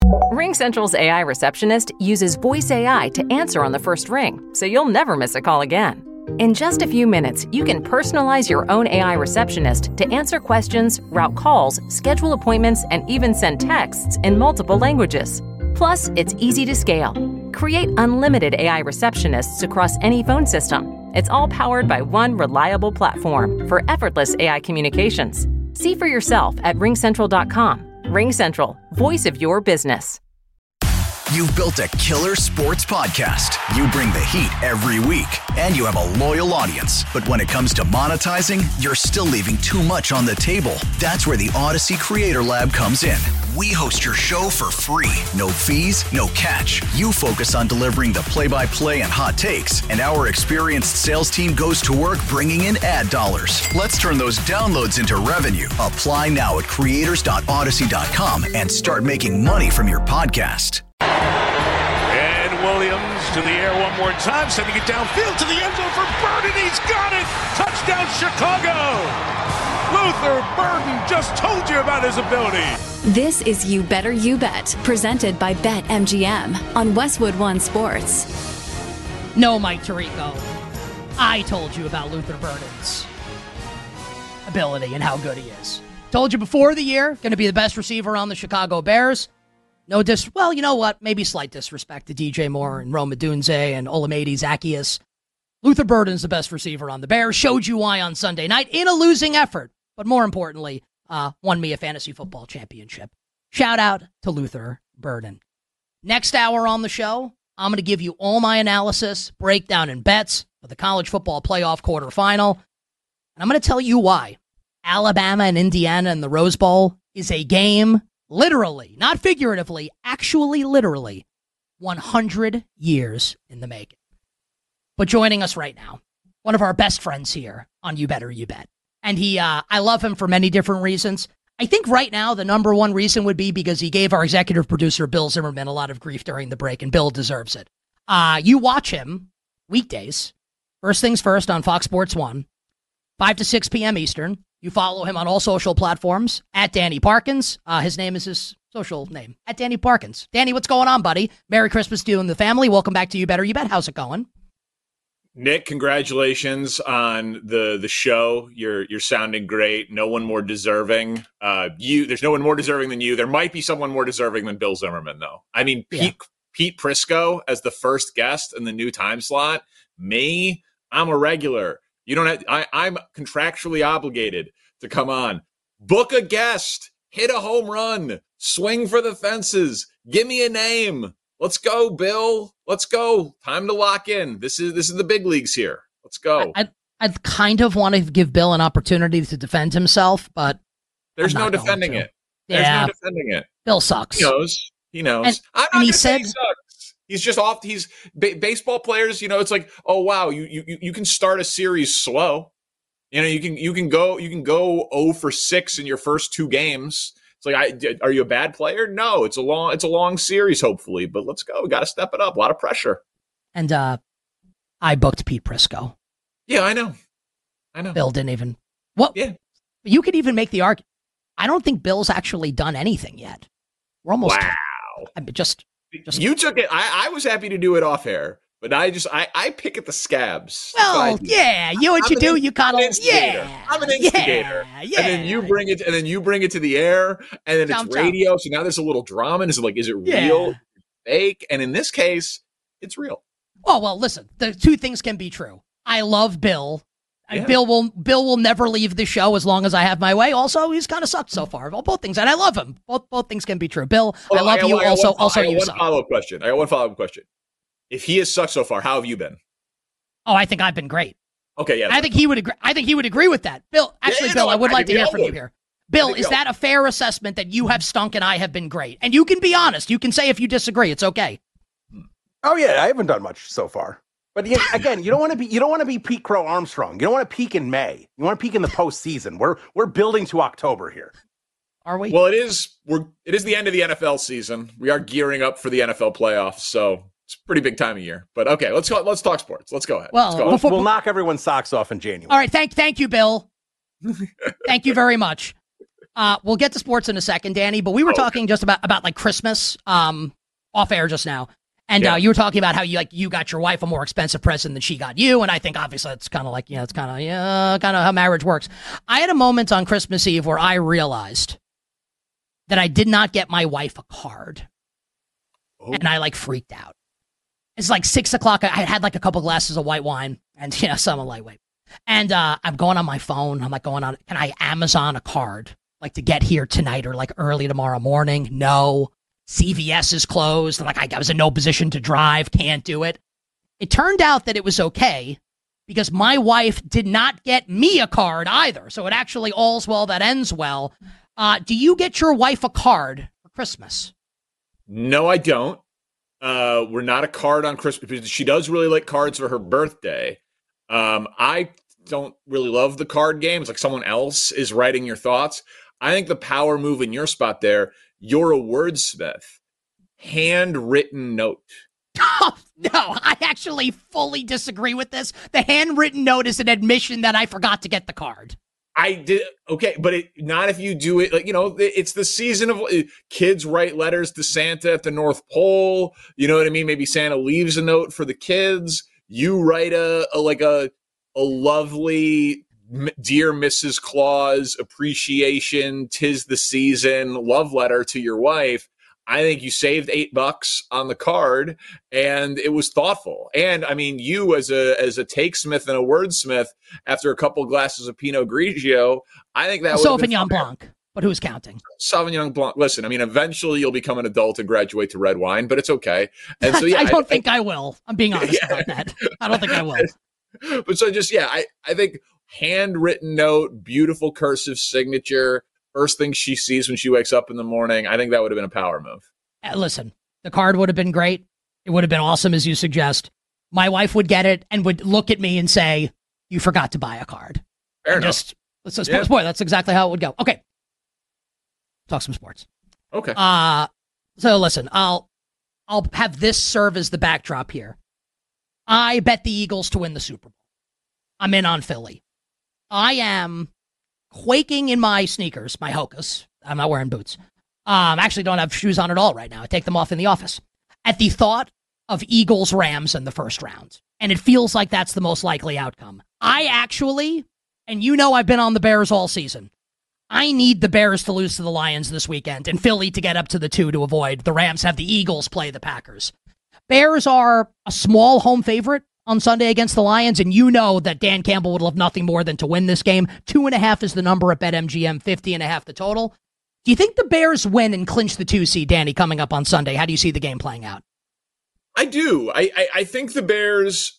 RingCentral's AI receptionist uses voice AI to answer on the first ring, so you'll never miss a call again. In just a few minutes, you can personalize your own AI receptionist to answer questions, route calls, schedule appointments, and even send texts in multiple languages. Plus, it's easy to scale. Create unlimited AI receptionists across any phone system. It's all powered by one reliable platform for effortless AI communications. See for yourself at ringcentral.com. RingCentral, voice of your business. You've built a killer sports podcast. You bring the heat every week, and you have a loyal audience. But when it comes to monetizing, you're still leaving too much on the table. That's where the Odyssey Creator Lab comes in. We host your show for free. No fees, no catch. You focus on delivering the play-by-play and hot takes, and our experienced sales team goes to work bringing in ad dollars. Let's turn those downloads into revenue. Apply now at creators.odyssey.com and start making money from your podcast. And Williams to the air one more time, sending it downfield to the end zone for Burden. He's got it! Touchdown, Chicago! Luther Burden just told you about his ability. This is You Better You Bet, presented by BetMGM on Westwood One Sports. No, Mike Tirico, I told you about Luther Burden's ability and how good he is. Told you before the year, going to be the best receiver on the Chicago Bears. Well, you know what? Maybe slight disrespect to DJ Moore and Rome Odunze and Olamide Zaccheaus. Luther Burden's the best receiver on the Bears. Showed you why on Sunday night in a losing effort. But more importantly, won me a fantasy football championship. Shout out to Luther Burden. Next hour on the show, I'm going to give you all my analysis, breakdown, and bets for the college football playoff quarterfinal. And I'm going to tell you why Alabama and Indiana in the Rose Bowl is a game, literally, not figuratively, actually literally, 100 years in the making. But joining us right now, one of our best friends here on You Better You Bet. And I love him for many different reasons. I think right now the number one reason would be because he gave our executive producer, Bill Zimmerman, a lot of grief during the break, and Bill deserves it. You watch him weekdays, first things first on Fox Sports 1, 5 to 6 p.m. Eastern. You follow him on all social platforms, at Danny Parkins. His name is his social name, at Danny Parkins. Danny, what's going on, buddy? Merry Christmas to you and the family. Welcome back to You Better You Bet. How's it going? Nick, congratulations on the show. You're sounding great. No one more deserving. There's no one more deserving than you. There might be someone more deserving than Bill Zimmerman, though. I mean, Pete Prisco as the first guest in the new time slot. Me, I'm a regular. You don't have. I'm contractually obligated to come on. Book a guest. Hit a home run. Swing for the fences. Give me a name. Let's go, Bill. Let's go. Time to lock in. This is the big leagues here. Let's go. I'd kind of want to give Bill an opportunity to defend himself, but there's no defending it. There's no defending it. Bill sucks. He knows. And he said he sucks. He's just off. He's baseball players. It's like, oh wow, you can start a series slow. You can go 0 for 6 in your first 2 games. It's like, are you a bad player? No, it's a long series, hopefully, but let's go. We got to step it up. A lot of pressure. And I booked Pete Prisco. Yeah, I know. Bill didn't even. What? Yeah. You could even make the argument. I don't think Bill's actually done anything yet. We're almost. Wow. I mean, just. You took it. I was happy to do it off air. But I pick at the scabs. Well, yeah, you do. You kind of, I'm an instigator. Yeah. And then you bring it, to the air, and then it's radio. So now there's a little drama. And is it real, fake? And in this case, it's real. Oh well, listen. The two things can be true. I love Bill. Yeah. Bill will never leave the show as long as I have my way. Also, he's kind of sucked so far. Well, both things, and I love him. Both things can be true. Bill, I love you. Also, you suck. I got one follow-up question. If he has sucked so far, how have you been? Oh, I think I've been great. Okay, yeah. I think he would agree. I think he would agree with that. Bill, Bill, I would like to hear from you here. Bill, is that a fair assessment that you have stunk and I have been great? And you can be honest. You can say if you disagree. It's okay. Oh yeah, I haven't done much so far. But again, you don't want to be Pete Crow Armstrong. You don't want to peak in May. You want to peak in the postseason. We're building to October here. Are we? Well, it is the end of the NFL season. We are gearing up for the NFL playoffs. So. It's a pretty big time of year, but okay, let's talk sports. Let's go ahead. Well, we'll knock everyone's socks off in January. All right, thank you, Bill. Thank you very much. We'll get to sports in a second, Danny, but we were talking just about like Christmas off air just now. And you were talking about how you got your wife a more expensive present than she got you. And I think obviously it's kind of like, it's kind of how marriage works. I had a moment on Christmas Eve where I realized that I did not get my wife a card. Oh. And I freaked out. It's like 6 o'clock. I had a couple glasses of white wine and, some lightweight. And I'm going on my phone. I'm can I Amazon a card to get here tonight or early tomorrow morning? No. CVS is closed. I was in no position to drive. Can't do it. It turned out that it was okay because my wife did not get me a card either. So it actually all's well that ends well. Do you get your wife a card for Christmas? No, I don't. We're not a card on Christmas because she does really like cards for her birthday. I don't really love the card games. Someone else is writing your thoughts. I think the power move in your spot there, you're a wordsmith. Handwritten note. Oh, no, I actually fully disagree with this. The handwritten note is an admission that I forgot to get the card. I did. Okay, but not if you do it. It's the season of kids write letters to Santa at the North Pole. You know what I mean? Maybe Santa leaves a note for the kids. You write a lovely Dear Mrs. Claus appreciation, 'tis the season love letter to your wife. I think you saved $8 on the card and it was thoughtful. And I mean, you as a takesmith and a wordsmith after a couple glasses of Pinot Grigio, I think that Sauvignon Blanc, but who's counting? Sauvignon Blanc. Listen, I mean, eventually you'll become an adult and graduate to red wine, but it's okay. And so, I don't think I will. I'm being honest about that. I don't think I will. But so just, I think handwritten note, beautiful cursive signature, first thing she sees when she wakes up in the morning, I think that would have been a power move. Listen, the card would have been great. It would have been awesome, as you suggest. My wife would get it and would look at me and say, you forgot to buy a card. Fair enough. Boy, that's exactly how it would go. Okay. Talk some sports. Okay. So listen, I'll have this serve as the backdrop here. I bet the Eagles to win the Super Bowl. I'm in on Philly. I am quaking in my sneakers, my Hokas. I'm not wearing boots. Actually don't have shoes on at all right now. I take them off in the office. At the thought of Eagles-Rams in the first round. And it feels like that's the most likely outcome. I actually, and I've been on the Bears all season, I need the Bears to lose to the Lions this weekend and Philly to get up to the 2 to avoid the Rams have the Eagles play the Packers. Bears are a small home favorite on Sunday against the Lions, and that Dan Campbell would love nothing more than to win this game. 2.5 is the number at BetMGM, 50.5 the total. Do you think the Bears win and clinch the 2 seed, Danny, coming up on Sunday? How do you see the game playing out? I do. I think the Bears,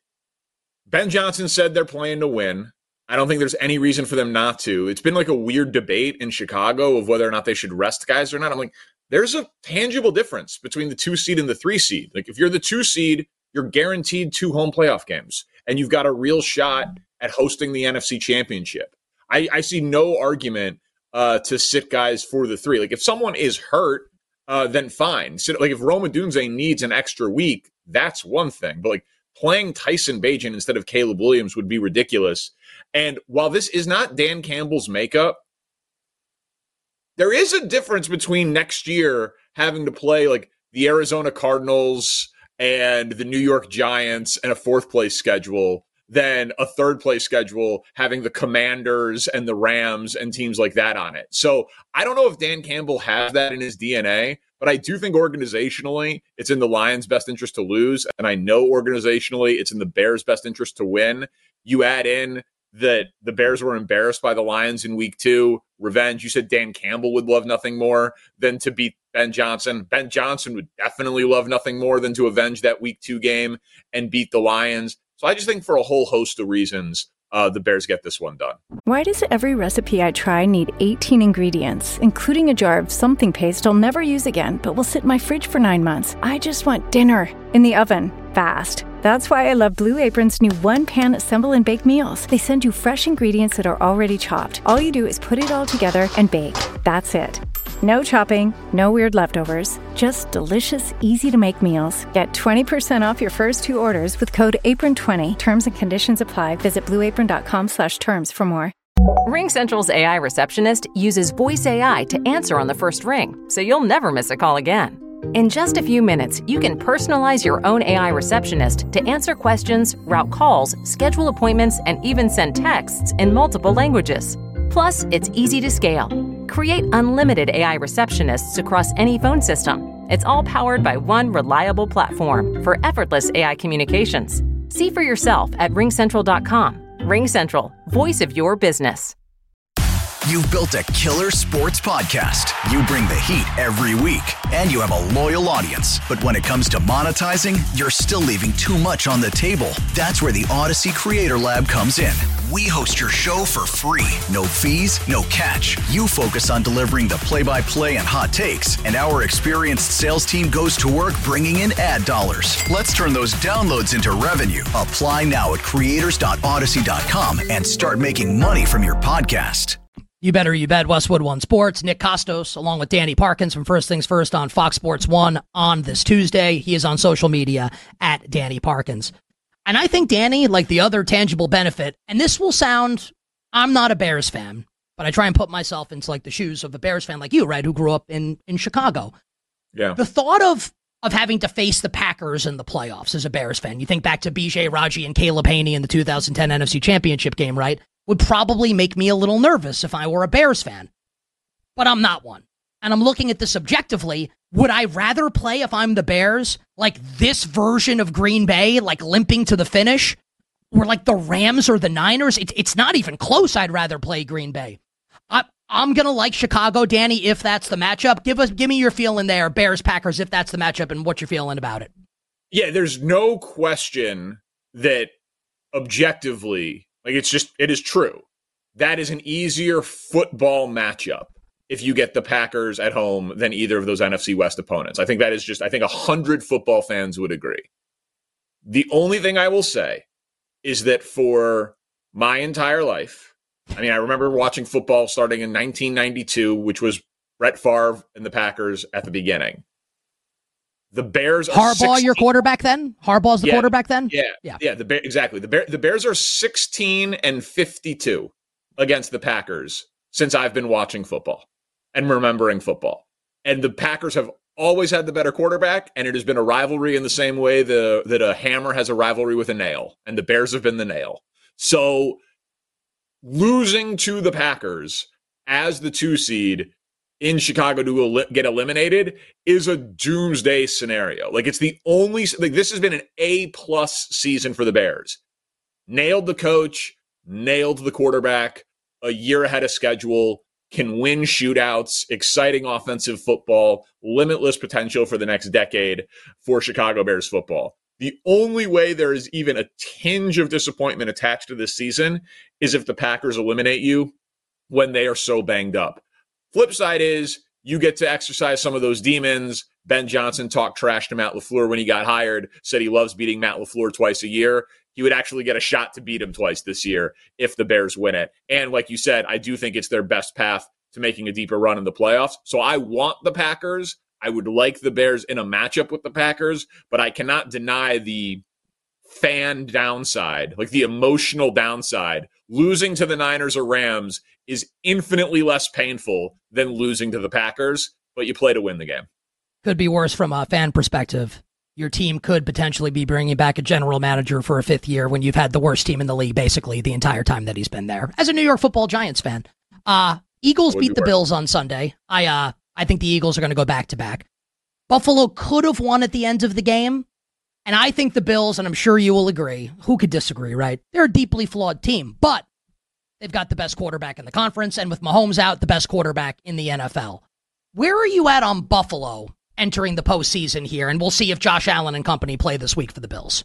Ben Johnson said they're playing to win. I don't think there's any reason for them not to. It's been a weird debate in Chicago of whether or not they should rest guys or not. I'm there's a tangible difference between the 2 seed and the 3 seed. If you're the 2 seed, you're guaranteed 2 home playoff games, and you've got a real shot at hosting the NFC Championship. I see no argument to sit guys for the 3. If someone is hurt, then fine. So, if Rome Odunze needs an extra week, that's one thing. But playing Tyson Bagent instead of Caleb Williams would be ridiculous. And while this is not Dan Campbell's makeup, there is a difference between next year having to play the Arizona Cardinals and the New York Giants and a 4th place schedule than a 3rd place schedule having the Commanders and the Rams and teams like that on it. So I don't know if Dan Campbell has that in his DNA, but I do think organizationally it's in the Lions' best interest to lose. And I know organizationally it's in the Bears' best interest to win. You add in that the Bears were embarrassed by the Lions in week 2. Revenge. You said Dan Campbell would love nothing more than to beat Ben Johnson. Ben Johnson would definitely love nothing more than to avenge that week 2 game and beat the Lions. So I just think for a whole host of reasons, the Bears get this one done. Why does every recipe I try need 18 ingredients, including a jar of something paste I'll never use again, but will sit in my fridge for 9 months? I just want dinner in the oven, fast. That's why I love Blue Apron's new one-pan assemble and bake meals. They send you fresh ingredients that are already chopped. All you do is put it all together and bake. That's it. No chopping, no weird leftovers, just delicious, easy-to-make meals. Get 20% off your first 2 orders with code APRON20. Terms and conditions apply. Visit blueapron.com/terms for more. RingCentral's AI receptionist uses voice AI to answer on the first ring, so you'll never miss a call again. In just a few minutes, you can personalize your own AI receptionist to answer questions, route calls, schedule appointments, and even send texts in multiple languages. Plus, it's easy to scale. Create unlimited AI receptionists across any phone system. It's all powered by one reliable platform for effortless AI communications. See for yourself at ringcentral.com. RingCentral, voice of your business. You've built a killer sports podcast. You bring the heat every week, and you have a loyal audience. But when it comes to monetizing, you're still leaving too much on the table. That's where the Odyssey Creator Lab comes in. We host your show for free. No fees, no catch. You focus on delivering the play-by-play and hot takes, and our experienced sales team goes to work bringing in ad dollars. Let's turn those downloads into revenue. Apply now at creators.odyssey.com and start making money from your podcast. You better, you bet. Westwood One Sports. Nick Costos, along with Danny Parkins from First Things First on Fox Sports 1 on this Tuesday. He is on social media at Danny Parkins. And I think Danny, like the other tangible benefit, and this will sound, I'm not a Bears fan, but I try and put myself into like the shoes of a Bears fan like you, right, who grew up in Chicago. Yeah. The thought of having to face the Packers in the playoffs as a Bears fan, you think back to BJ Raji and Caleb Haney in the 2010 NFC Championship game, right? Would probably make me a little nervous if I were a Bears fan. But I'm not one. And I'm looking at this objectively. Would I rather play, if I'm the Bears, like this version of Green Bay, like limping to the finish? Or like the Rams or the Niners? It's not even close. I'd rather play Green Bay. I'm going to like Chicago, Danny, if that's the matchup. Give me your feeling there, Bears-Packers, if that's the matchup, and what you're feeling about it. Yeah, there's no question that objectively, like it is true. That is an easier football matchup if you get the Packers at home than either of those NFC West opponents. I think 100 football fans would agree. The only thing I will say is that for my entire life, I mean, I remember watching football starting in 1992, which was Brett Favre and the Packers at the beginning. The Bears are Harbaugh, your quarterback then? Harbaugh's the quarterback then? Yeah. Exactly. The Bears are 16-52 against the Packers since I've been watching football and remembering football. And the Packers have always had the better quarterback, and it has been a rivalry in the same way that a hammer has a rivalry with a nail, and the Bears have been the nail. So losing to the Packers as the 2 seed in Chicago to get eliminated is a doomsday scenario. Like, it's the only, like, this has been an A-plus season for the Bears. Nailed the coach, nailed the quarterback, a year ahead of schedule, can win shootouts, exciting offensive football, limitless potential for the next decade for Chicago Bears football. The only way there is even a tinge of disappointment attached to this season is if the Packers eliminate you when they are so banged up. Flip side is you get to exercise some of those demons. Ben Johnson talked trash to Matt LaFleur when he got hired, said he loves beating Matt LaFleur twice a year. He would actually get a shot to beat him twice this year if the Bears win it. And like you said, I do think it's their best path to making a deeper run in the playoffs. So I want the Packers. I would like the Bears in a matchup with the Packers, but I cannot deny the fan downside, like the emotional downside. Losing to the Niners or Rams is infinitely less painful than losing to the Packers, but you play to win the game. Could be worse from a fan perspective. Your team could potentially be bringing back a general manager for a 5th year when you've had the worst team in the league basically the entire time that he's been there. As a New York Football Giants fan, Eagles beat the Bills on Sunday. I think the Eagles are going to go back-to-back. Buffalo could have won at the end of the game, and I think the Bills, and I'm sure you will agree, who could disagree, right? They're a deeply flawed team, but they've got the best quarterback in the conference, and with Mahomes out, the best quarterback in the NFL. Where are you at on Buffalo entering the postseason here? And we'll see if Josh Allen and company play this week for the Bills.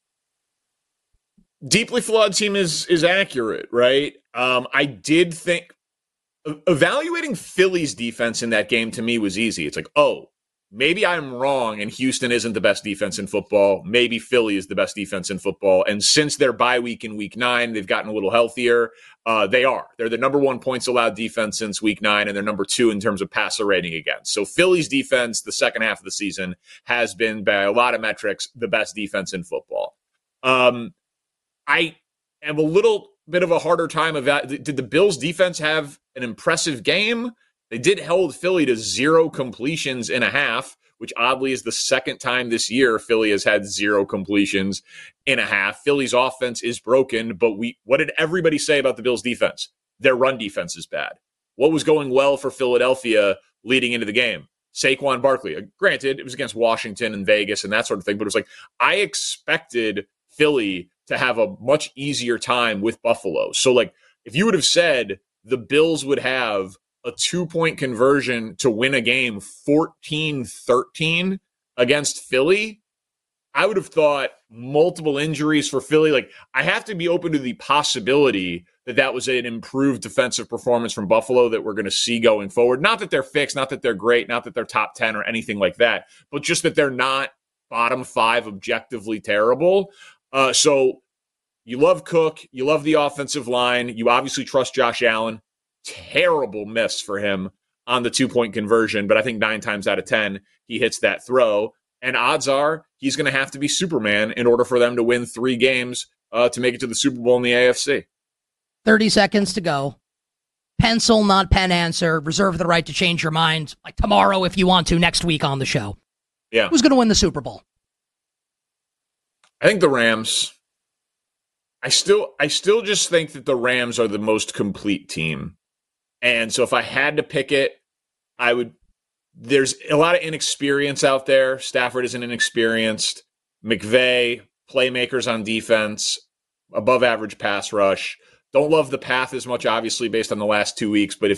Deeply flawed team is accurate, right? I did think evaluating Philly's defense in that game to me was easy. It's like, oh, maybe I'm wrong and Houston isn't the best defense in football. Maybe Philly is the best defense in football. And since their bye week in week 9, they've gotten a little healthier. They're the number 1 points allowed defense since week 9, and they're number 2 in terms of passer rating against. So Philly's defense, the second half of the season, has been, by a lot of metrics, the best defense in football. I am a little bit of a harder time did the Bills defense have an impressive game? They did hold Philly to 0 completions in a half, which oddly is the second time this year Philly has had 0 completions in a half. Philly's offense is broken, but what did everybody say about the Bills defense? Their run defense is bad. What was going well for Philadelphia leading into the game? Saquon Barkley. Granted, it was against Washington and Vegas and that sort of thing, but it was like I expected Philly to have a much easier time with Buffalo. So, like, if you would have said the Bills would have a 2-point conversion to win a game 14-13 against Philly, I would have thought multiple injuries for Philly. Like, I have to be open to the possibility that was an improved defensive performance from Buffalo that we're going to see going forward. Not that they're fixed, not that they're great, not that they're top 10 or anything like that, but just that they're not bottom 5 objectively terrible. So you love Cook, you love the offensive line, you obviously trust Josh Allen. Terrible miss for him on the 2-point conversion, but I think 9 times out of 10 he hits that throw. And odds are he's going to have to be Superman in order for them to win 3 games to make it to the Super Bowl in the AFC. 30 seconds to go. Pencil, not pen answer. Reserve the right to change your mind, like tomorrow if you want to, next week on the show. Yeah. Who's going to win the Super Bowl? I think the Rams. I still just think that the Rams are the most complete team. And so if I had to pick it, I would. There's a lot of inexperience out there. Stafford isn't inexperienced. McVay, playmakers on defense, above average pass rush. Don't love the path as much, obviously, based on the last 2 weeks. But if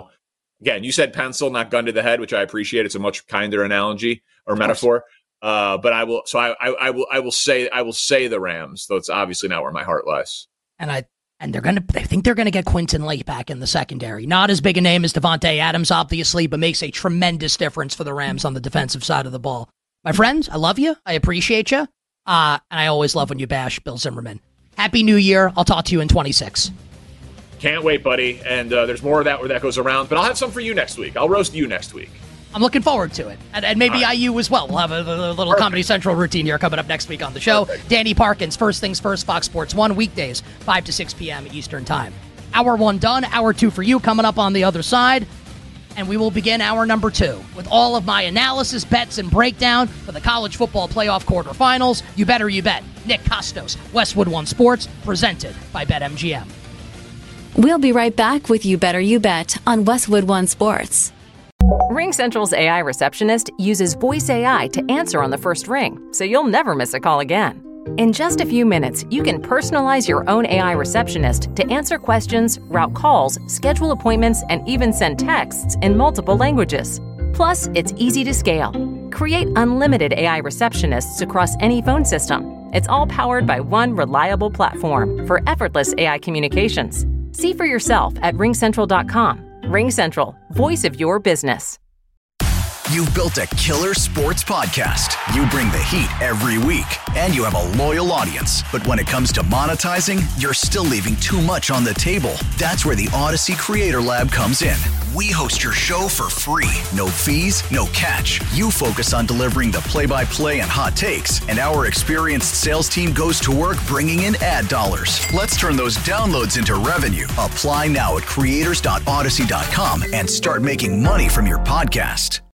again, you said pencil, not gun to the head, which I appreciate. It's a much kinder analogy or metaphor. But I will. So I will say the Rams, though it's obviously not where my heart lies. And I think they're gonna get Quinton Lake back in the secondary. Not as big a name as Devontae Adams, obviously, but makes a tremendous difference for the Rams on the defensive side of the ball. My friends, I love you. I appreciate you. And I always love when you bash Bill Zimmerman. Happy New Year. I'll talk to you in 26. Can't wait, buddy. And there's more of that where that goes around. But I'll have some for you next week. I'll roast you next week. I'm looking forward to it. And maybe IU as well. We'll have a little Comedy Central routine here coming up next week on the show. Perfect. Danny Parkins, First Things First, Fox Sports 1, weekdays, 5 to 6 p.m. Eastern Time. Hour 1 done. Hour 2 for you coming up on the other side. And we will begin hour number 2 with all of my analysis, bets, and breakdown for the college football playoff quarterfinals. You better you bet. Nick Costos, Westwood One Sports, presented by BetMGM. We'll be right back with You Better You Bet on Westwood One Sports. RingCentral's AI receptionist uses voice AI to answer on the first ring, so you'll never miss a call again. In just a few minutes, you can personalize your own AI receptionist to answer questions, route calls, schedule appointments, and even send texts in multiple languages. Plus, it's easy to scale. Create unlimited AI receptionists across any phone system. It's all powered by one reliable platform for effortless AI communications. See for yourself at RingCentral.com. RingCentral, voice of your business. You've built a killer sports podcast. You bring the heat every week, and you have a loyal audience. But when it comes to monetizing, you're still leaving too much on the table. That's where the Odyssey Creator Lab comes in. We host your show for free. No fees, no catch. You focus on delivering the play-by-play and hot takes, and our experienced sales team goes to work bringing in ad dollars. Let's turn those downloads into revenue. Apply now at creators.odyssey.com and start making money from your podcast.